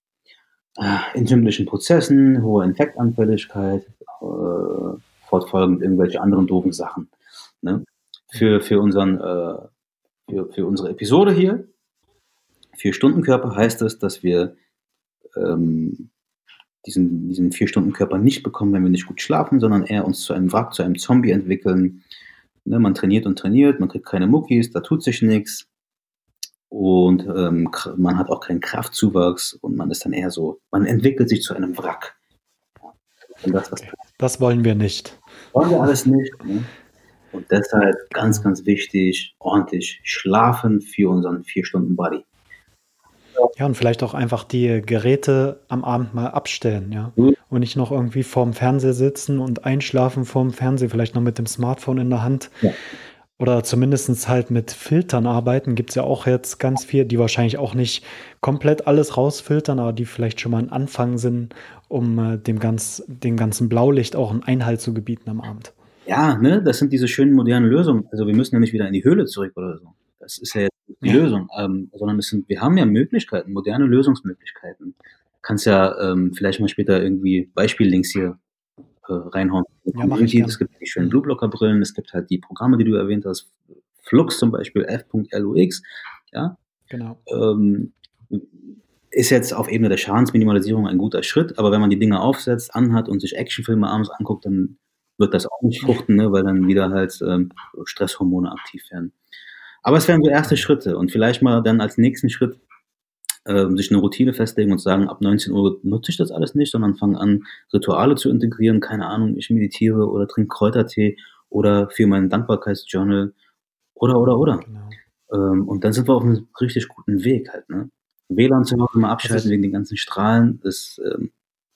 äh, entzündlichen Prozessen, hoher Infektanfälligkeit, äh, fortfolgend irgendwelche anderen doofen Sachen, ne? Mhm. Für für unseren, äh für für unsere Episode hier, Vier-Stunden-Körper, heißt es, dass wir, ähm, diesen diesen Vier-Stunden-Körper nicht bekommen, wenn wir nicht gut schlafen, sondern eher uns zu einem Wrack, zu einem Zombie entwickeln. Ne, man trainiert und trainiert, man kriegt keine Muckis, da tut sich nix. Und, ähm, kr man hat auch keinen Kraftzuwachs und man ist dann eher so man entwickelt sich zu einem Wrack. Ja, und das, was Okay. Das wollen wir nicht. Wollen wir alles nicht. Ne? Und deshalb ganz, Genau. ganz wichtig, ordentlich schlafen für unseren vier-Stunden-Body. Ja, und vielleicht auch einfach die Geräte am Abend mal abstellen, ja. Mhm. Und nicht noch irgendwie vorm Fernseher sitzen und einschlafen vorm Fernseher, vielleicht noch mit dem Smartphone in der Hand. Ja. Oder zumindest halt mit Filtern arbeiten. Gibt es ja auch jetzt ganz viel, die wahrscheinlich auch nicht komplett alles rausfiltern, aber die vielleicht schon mal ein Anfang sind, um äh, dem, ganz, dem ganzen Blaulicht auch einen Einhalt zu gebieten am Abend. Ja, ne, das sind diese schönen modernen Lösungen. Also wir müssen ja nicht wieder in die Höhle zurück oder so. Das ist ja jetzt die Ja. Lösung, ähm, sondern es sind, wir haben ja Möglichkeiten, moderne Lösungsmöglichkeiten. Kannst ja ähm, vielleicht mal später irgendwie Beispiellinks hier äh, reinhauen. Ja, mache ich Es gern. gibt die schönen Mhm. Blueblocker-Brillen, es gibt halt die Programme, die du erwähnt hast, Flux zum Beispiel, F L U X, ja, Genau. ähm, ist jetzt auf Ebene der Schadensminimalisierung ein guter Schritt, aber wenn man die Dinge aufsetzt, anhat und sich Actionfilme abends anguckt, dann wird das auch nicht fruchten, ne, weil dann wieder halt ähm, Stresshormone aktiv werden. Aber es wären so erste Schritte und vielleicht mal dann als nächsten Schritt ähm, sich eine Routine festlegen und sagen, ab neunzehn Uhr nutze ich das alles nicht, sondern fange an, Rituale zu integrieren. Keine Ahnung, ich meditiere oder trinke Kräutertee oder für meinen Dankbarkeitsjournal oder, oder, oder. Genau. Ähm, und dann sind wir auf einem richtig guten Weg halt, ne? W L A N zu Hause mal abschalten ich- wegen den ganzen Strahlen, das, ähm,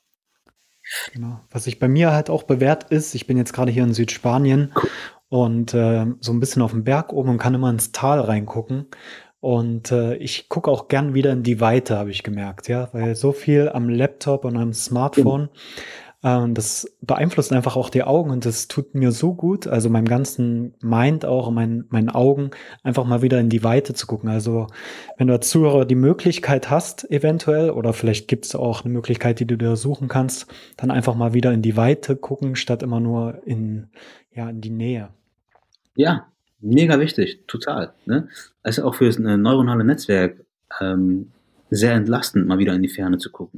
Genau. Was sich bei mir halt auch bewährt ist, ich bin jetzt gerade hier in Südspanien und äh, so ein bisschen auf dem Berg oben und kann immer ins Tal reingucken. Und äh, ich gucke auch gern wieder in die Weite, habe ich gemerkt, ja, weil so viel am Laptop und am Smartphone, äh, das beeinflusst einfach auch die Augen und das tut mir so gut, also meinem ganzen Mind auch, mein, meinen Augen, einfach mal wieder in die Weite zu gucken. Also wenn du als Zuhörer die Möglichkeit hast, eventuell, oder vielleicht gibt es auch eine Möglichkeit, die du dir suchen kannst, dann einfach mal wieder in die Weite gucken, statt immer nur in, ja, in die Nähe. ja, mega wichtig, total, ne? Es ist auch fürs äh, neuronale Netzwerk ähm, sehr entlastend, mal wieder in die Ferne zu gucken.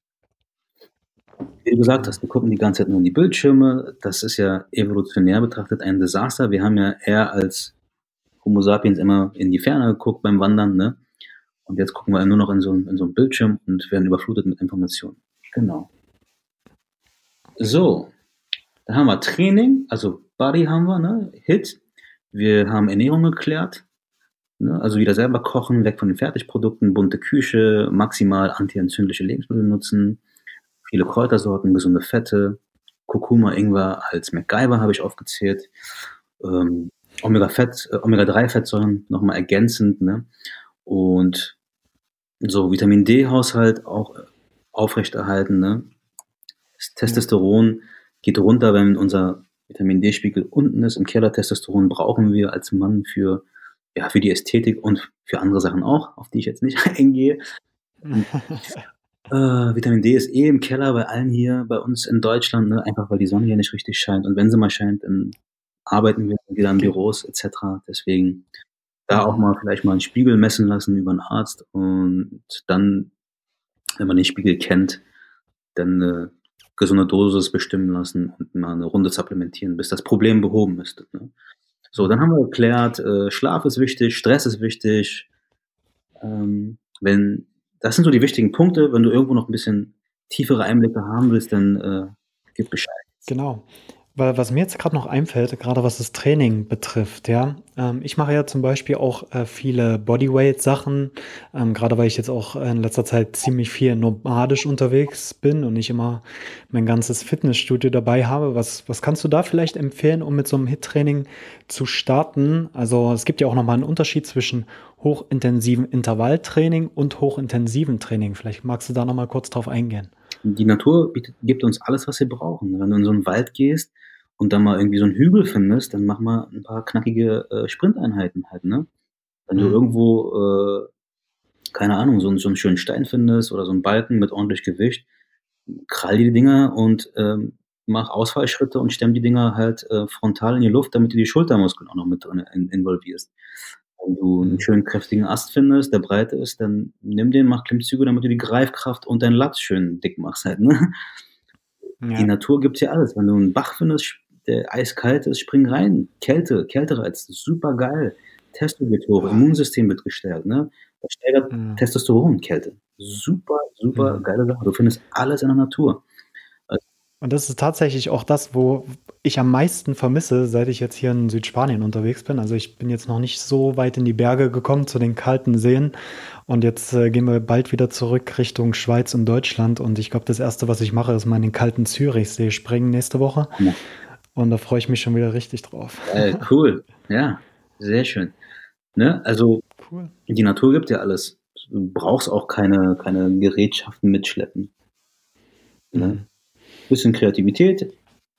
Wie du gesagt hast, wir gucken die ganze Zeit nur in die Bildschirme. Das ist ja evolutionär betrachtet ein Desaster. Wir haben ja eher als Homo sapiens immer in die Ferne geguckt beim Wandern, ne? Und jetzt gucken wir nur noch in so, in so einen Bildschirm und werden überflutet mit Informationen. Genau. So, da haben wir Training, also Body haben wir, ne? Hit. Wir haben Ernährung geklärt. Ne? Also wieder selber kochen, weg von den Fertigprodukten, bunte Küche, maximal antientzündliche Lebensmittel nutzen, viele Kräutersorten, gesunde Fette, Kurkuma, Ingwer als MacGyver habe ich aufgezählt, ähm, Omega-Fett, äh, Omega drei Fettsäuren nochmal ergänzend, ne? Und so Vitamin D-Haushalt auch aufrechterhalten, ne? Das Testosteron geht runter, wenn unser Vitamin D-Spiegel unten ist. Im Keller Testosteron brauchen wir als Mann für, ja, für die Ästhetik und für andere Sachen auch, auf die ich jetzt nicht eingehe. Äh, Vitamin D ist eh im Keller bei allen hier bei uns in Deutschland, ne? Einfach weil die Sonne hier nicht richtig scheint. Und wenn sie mal scheint, dann arbeiten wir wieder in Okay. Büros et cetera. Deswegen da auch Mhm. mal vielleicht mal einen Spiegel messen lassen über einen Arzt und dann, wenn man den Spiegel kennt, dann eine gesunde Dosis bestimmen lassen und mal eine Runde supplementieren, bis das Problem behoben ist. Ne? So, dann haben wir geklärt, äh, Schlaf ist wichtig, Stress ist wichtig. Ähm, wenn, das sind so die wichtigen Punkte. Wenn du irgendwo noch ein bisschen tiefere Einblicke haben willst, dann äh, gib Bescheid. Genau. Weil was mir jetzt gerade noch einfällt, gerade was das Training betrifft, ja, ähm, ich mache ja zum Beispiel auch äh, viele Bodyweight-Sachen, ähm, gerade weil ich jetzt auch in letzter Zeit ziemlich viel nomadisch unterwegs bin und nicht immer mein ganzes Fitnessstudio dabei habe. Was, was kannst du da vielleicht empfehlen, um mit so einem HIIT-Training zu starten? Also es gibt ja auch nochmal einen Unterschied zwischen hochintensiven Intervalltraining und hochintensiven Training. Vielleicht magst du da nochmal kurz drauf eingehen. Die Natur bietet, gibt uns alles, was wir brauchen. Wenn du in so einen Wald gehst und dann mal irgendwie so einen Hügel findest, dann mach mal ein paar knackige äh, Sprinteinheiten halt, ne? Wenn du Mhm. irgendwo, äh, keine Ahnung, so, einen- so einen schönen Stein findest oder so einen Balken mit ordentlich Gewicht, krall die Dinger und ähm, mach Ausfallschritte und stemm die Dinger halt äh, frontal in die Luft, damit du die Schultermuskeln auch noch mit drin in, involvierst. Wenn du einen Mhm. schönen kräftigen Ast findest, der breit ist, dann nimm den, mach Klimmzüge, damit du die Greifkraft und deinen Latz schön dick machst halt, ne? Die Ja. Natur gibt dir alles. Wenn du einen Bach findest, der eiskalt ist, spring rein. Kälte, Kältereiz, super geil. Testo geht hoch, Immunsystem wird gestärkt, ne? Das steigert Ja. Testosteron, Kälte. Super, super Mhm. geile Sache. Du findest alles in der Natur. Und das ist tatsächlich auch das, wo ich am meisten vermisse, seit ich jetzt hier in Südspanien unterwegs bin. Also ich bin jetzt noch nicht so weit in die Berge gekommen zu den kalten Seen. Und jetzt äh, gehen wir bald wieder zurück Richtung Schweiz und Deutschland. Und ich glaube, das Erste, was ich mache, ist mal in den kalten Zürichsee springen nächste Woche. Ja. Und da freue ich mich schon wieder richtig drauf. Äh, cool, ja, sehr schön. Ne? Also Cool. die Natur gibt dir alles. Du brauchst auch keine, keine Gerätschaften mitschleppen. Ne? Mhm. Bisschen Kreativität,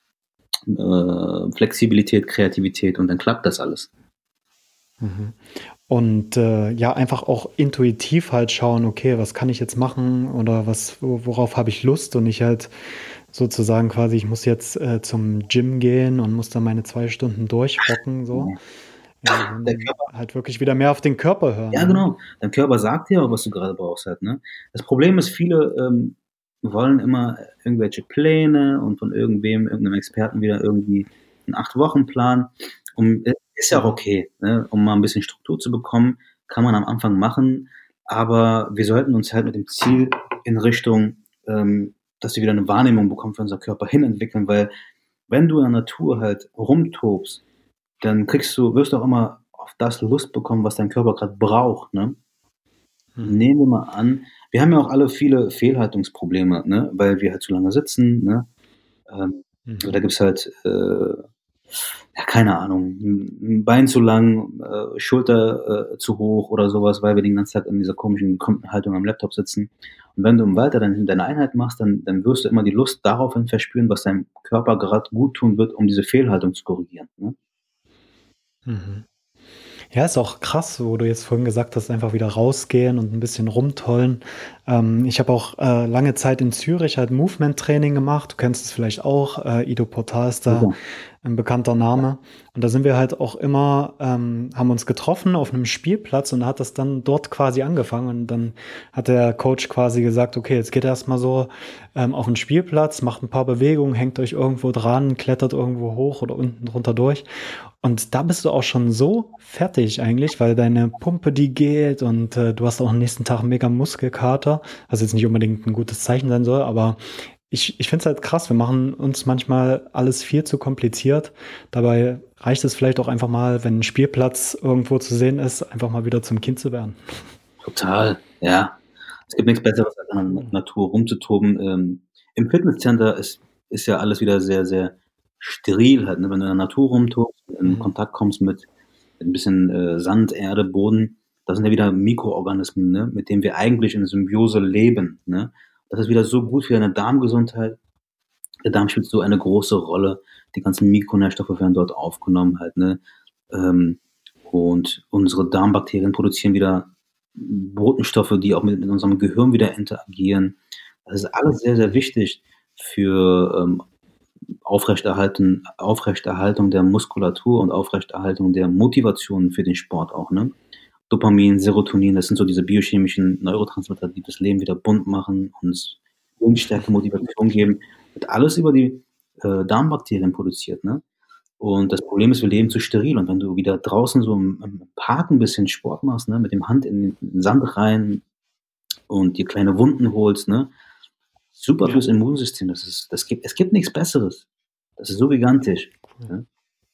äh, Flexibilität, Kreativität und dann klappt das alles. Mhm. Und äh, ja, einfach auch intuitiv halt schauen, okay, was kann ich jetzt machen oder was, wo- worauf habe ich Lust und nicht halt sozusagen quasi, ich muss jetzt äh, zum Gym gehen und muss da meine zwei Stunden durchrocken, so. Ja, Der sondern Körper, halt wirklich wieder mehr auf den Körper hören, ja ne? genau, dein Körper sagt dir auch, was du gerade brauchst halt. Ne? Das Problem ist, viele ähm, wollen immer irgendwelche Pläne und von irgendwem, irgendeinem Experten wieder irgendwie einen Acht-Wochen-Plan. Um, äh, ist ja auch Mhm. okay, ne? Um mal ein bisschen Struktur zu bekommen, kann man am Anfang machen, aber wir sollten uns halt mit dem Ziel in Richtung, ähm, dass wir wieder eine Wahrnehmung bekommen für unser Körper hin entwickeln, weil wenn du in der Natur halt rumtobst, dann kriegst du, wirst du auch immer auf das Lust bekommen, was dein Körper gerade braucht, ne? Mhm. Nehmen wir mal an, wir haben ja auch alle viele Fehlhaltungsprobleme, ne? Weil wir halt zu lange sitzen, ne? Ähm, also da Mhm. gibt's halt, äh, ja, keine Ahnung, ein ein Bein zu lang, äh, Schulter äh, zu hoch oder sowas, weil wir den ganzen Tag in dieser komischen gekrümmten Haltung am Laptop sitzen. Und wenn du im Weiter dann deine Einheit machst, dann, dann wirst du immer die Lust daraufhin verspüren, was deinem Körper gerade gut tun wird, um diese Fehlhaltung zu korrigieren. Ne? Mhm. Ja, ist auch krass, wo du jetzt vorhin gesagt hast, einfach wieder rausgehen und ein bisschen rumtollen. Ähm, ich habe auch äh, lange Zeit in Zürich halt Movement-Training gemacht. Du kennst es vielleicht auch. Äh, Ido Portal ist da Super. ein bekannter Name. Und da sind wir halt auch immer, ähm, haben uns getroffen auf einem Spielplatz und da hat das dann dort quasi angefangen. Und dann hat der Coach quasi gesagt, okay, jetzt geht erstmal so ähm, auf den Spielplatz, macht ein paar Bewegungen, hängt euch irgendwo dran, klettert irgendwo hoch oder unten drunter durch. Und da bist du auch schon so fertig eigentlich, weil deine Pumpe, die geht und äh, du hast auch am nächsten Tag mega Muskelkater, was jetzt nicht unbedingt ein gutes Zeichen sein soll, aber ich, ich finde es halt krass, wir machen uns manchmal alles viel zu kompliziert. Dabei reicht es vielleicht auch einfach mal, wenn ein Spielplatz irgendwo zu sehen ist, einfach mal wieder zum Kind zu werden. Total, ja. Es gibt nichts Besseres, als in der Cool. Natur rumzutoben. Ähm, im Fitnesscenter ist ist ja alles wieder sehr, sehr steril halt, ne? Wenn du in der Natur rumtobst, in Mhm. Kontakt kommst mit mit 'n bisschen, äh, Sand, Erde, Boden, das sind ja wieder Mikroorganismen, ne, mit denen wir eigentlich in Symbiose leben, ne? Das ist wieder so gut für deine Darmgesundheit. Der Darm spielt so eine große Rolle. Die ganzen Mikronährstoffe werden dort aufgenommen halt, ne? Ähm, und unsere Darmbakterien produzieren wieder Botenstoffe, die auch mit, mit unserem Gehirn wieder interagieren. Das ist alles sehr, sehr wichtig für ähm, Aufrechterhalten, Aufrechterhaltung der Muskulatur und Aufrechterhaltung der Motivation für den Sport auch. Ne? Dopamin, Serotonin, das sind so diese biochemischen Neurotransmitter, die das Leben wieder bunt machen, uns Windstärke, Motivation geben. Wird alles über die äh, Darmbakterien produziert. Ne? Und das Problem ist, wir leben zu steril. Und wenn du wieder draußen so im, im Park ein bisschen Sport machst, ne, mit dem Hand in den Sand rein und dir kleine Wunden holst, ne, super Ja, fürs Immunsystem. Das ist, das gibt, es gibt nichts Besseres. Das ist so gigantisch. cool. Ne?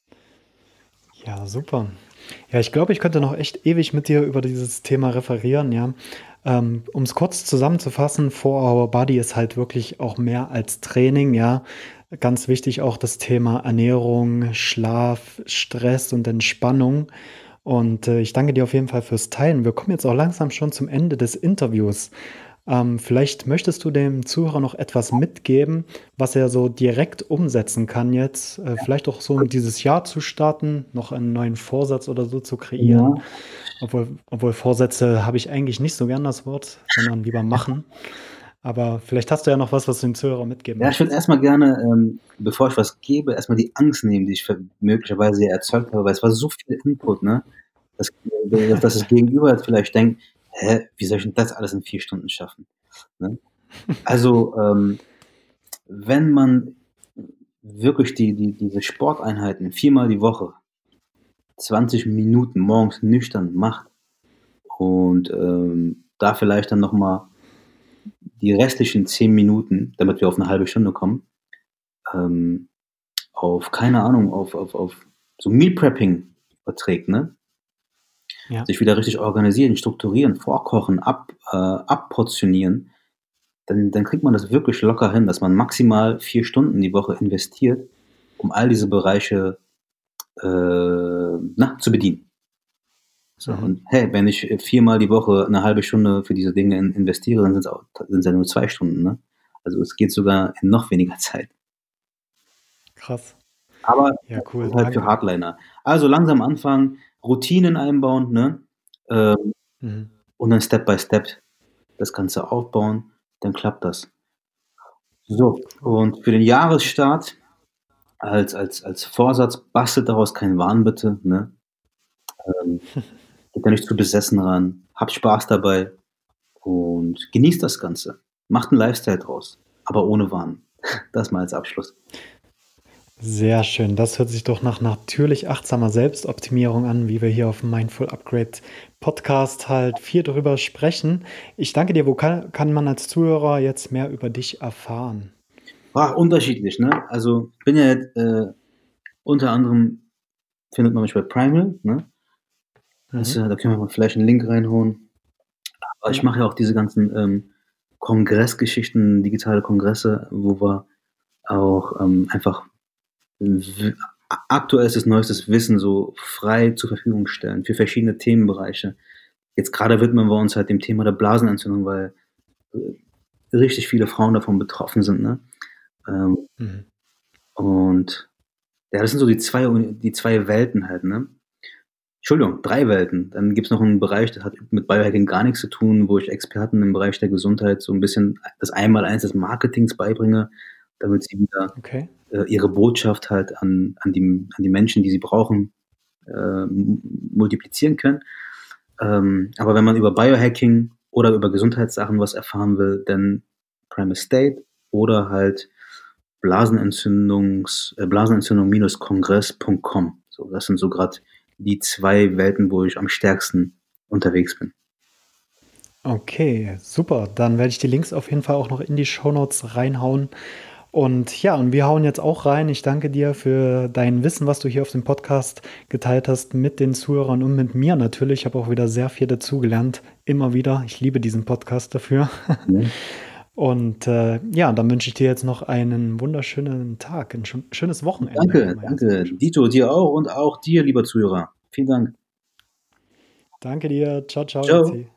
Ja, super. Ja, ich glaube, ich könnte noch echt ewig mit dir über dieses Thema referieren, ja. Ähm, um es kurz zusammenzufassen, For Our Body ist halt wirklich auch mehr als Training, ja. Ganz wichtig auch das Thema Ernährung, Schlaf, Stress und Entspannung. Und äh, ich danke dir auf jeden Fall fürs Teilen. Wir kommen jetzt auch langsam schon zum Ende des Interviews. Ähm, vielleicht möchtest du dem Zuhörer noch etwas mitgeben, was er so direkt umsetzen kann jetzt. Äh, vielleicht auch so, um dieses Jahr zu starten, noch einen neuen Vorsatz oder so zu kreieren. Ja, Obwohl, obwohl Vorsätze habe ich eigentlich nicht so gern das Wort, sondern lieber machen. Aber vielleicht hast du ja noch was, was du dem Zuhörer mitgeben ja, ich würde möchtest. erstmal gerne, ähm, bevor ich was gebe, erstmal die Angst nehmen, die ich ver- möglicherweise erzeugt habe, weil es war so viel Input, ne? Dass, dass, dass das Gegenüber jetzt vielleicht denkt, hä, wie soll ich denn das alles in vier Stunden schaffen? Ne? Also, ähm, wenn man wirklich die, die, diese Sporteinheiten viermal die Woche, zwanzig Minuten morgens nüchtern macht und ähm, da vielleicht dann nochmal die restlichen zehn Minuten, damit wir auf eine halbe Stunde kommen, ähm, auf, keine Ahnung, auf, auf, auf so Meal Prepping überträgt, ne? Ja. Sich wieder richtig organisieren, strukturieren, vorkochen, ab, äh, abportionieren, dann, dann kriegt man das wirklich locker hin, dass man maximal vier Stunden die Woche investiert, um all diese Bereiche äh, na, zu bedienen. So, Mhm. und hey, wenn ich viermal die Woche eine halbe Stunde für diese Dinge in, investiere, dann sind es ja nur zwei Stunden. Ne? Also es geht sogar in noch weniger Zeit. Krass. Aber Ja, cool, das ist halt für danke. Hardliner. Also langsam anfangen, Routinen einbauen, ne? Ähm, Mhm. und dann Step by Step das Ganze aufbauen, dann klappt das. So, Cool. und für den Jahresstart als, als, als Vorsatz, bastelt daraus keinen Wahn, bitte. Ne? Ähm, geht da nicht zu besessen ran, habt Spaß dabei und genießt das Ganze. Macht einen Lifestyle draus, aber ohne Wahn. Das mal als Abschluss. Sehr schön. Das hört sich doch nach natürlich achtsamer Selbstoptimierung an, wie wir hier auf dem Mindful Upgrade Podcast halt viel drüber sprechen. Ich danke dir. Wo kann, kann man als Zuhörer jetzt mehr über dich erfahren? Ah, unterschiedlich, ne? Also ich bin ja jetzt, äh, unter anderem findet man mich bei Primal, ne? Das, Mhm. äh, da können wir mal vielleicht einen Link reinhauen. Aber ich Ja. mache ja auch diese ganzen ähm, Kongressgeschichten, digitale Kongresse, wo wir auch ähm, einfach w- aktuellstes, neuestes Wissen so frei zur Verfügung stellen für verschiedene Themenbereiche. Jetzt gerade widmen wir uns halt dem Thema der Blasenentzündung, weil äh, richtig viele Frauen davon betroffen sind. Ne? Ähm, Mhm. und ja, das sind so die zwei, Uni- die zwei Welten halt. Ne? Entschuldigung, drei Welten. Dann gibt es noch einen Bereich, das hat mit Biohacking gar nichts zu tun, wo ich Experten im Bereich der Gesundheit so ein bisschen das Einmaleins des Marketings beibringe, damit sie wieder Okay. äh, ihre Botschaft halt an, an, die, an die Menschen, die sie brauchen, äh, m- multiplizieren können. Ähm, aber wenn man über Biohacking oder über Gesundheitssachen was erfahren will, dann Primal State oder halt Blasenentzündungs, äh, Blasenentzündung-kongress punkt com. So, das sind so gerade die zwei Welten, wo ich am stärksten unterwegs bin. Okay, super. Dann werde ich die Links auf jeden Fall auch noch in die Shownotes reinhauen. Und ja, und wir hauen jetzt auch rein. Ich danke dir für dein Wissen, was du hier auf dem Podcast geteilt hast mit den Zuhörern und mit mir natürlich. Ich habe auch wieder sehr viel dazugelernt. Immer wieder. Ich liebe diesen Podcast dafür. Ja. Und äh, ja, dann wünsche ich dir jetzt noch einen wunderschönen Tag, ein schön- schönes Wochenende. Danke, kann man ja danke. sagen. Dito, dir auch und auch dir, lieber Zuhörer. Vielen Dank. Danke dir. Ciao, ciao, Ciao. Ötzi.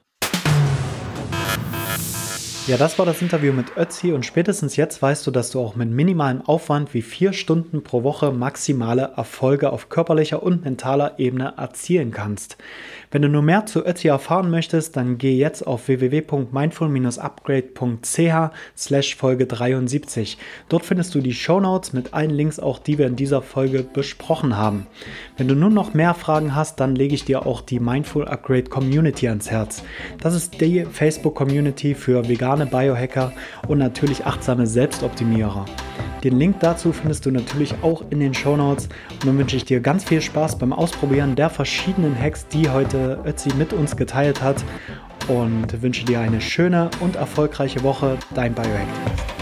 Ja, das war das Interview mit Ötzi und spätestens jetzt weißt du, dass du auch mit minimalem Aufwand wie vier Stunden pro Woche maximale Erfolge auf körperlicher und mentaler Ebene erzielen kannst. Wenn du nur mehr zu Ötzi erfahren möchtest, dann geh jetzt auf w w w punkt mindful dash upgrade punkt c h slash Folge dreiundsiebzig. Dort findest du die Shownotes mit allen Links, auch die wir in dieser Folge besprochen haben. Wenn du nun noch mehr Fragen hast, dann lege ich dir auch die Mindful Upgrade Community ans Herz. Das ist die Facebook-Community für vegane Biohacker und natürlich achtsame Selbstoptimierer. Den Link dazu findest du natürlich auch in den Shownotes und dann wünsche ich dir ganz viel Spaß beim Ausprobieren der verschiedenen Hacks, die heute Ötzi mit uns geteilt hat und wünsche dir eine schöne und erfolgreiche Woche. Dein Biohack.